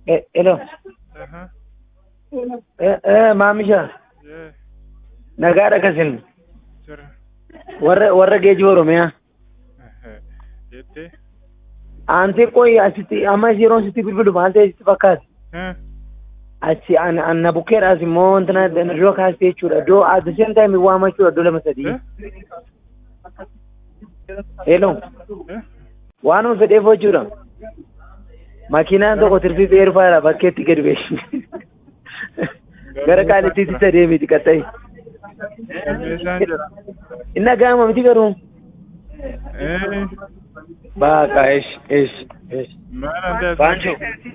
Hello. Aha. Maamisha. Yeah. Nagaadha kasin. Jira. Warra geejjiba Oromiyaa. Jettee? Aanti qoy asitti amma yeroon sitti bilbilu maal ta'e sitti fakkaata? Achi anna bukkeedhaas immoo wantina iddoo kaastee jechuudha. Iddoo at the same time waamachuudha iddoo lama sadii. Hello. Waanuma fedheef jechuudha. Makiinaan tokko tirfii dheerfaadha bakkeetti gadi beeksisa. Gara qaalittiitti isa deemiti qaxxayi. Meeshaan jira. Inni gaama miti garuu. Baqa ish. Maal ante Baancho.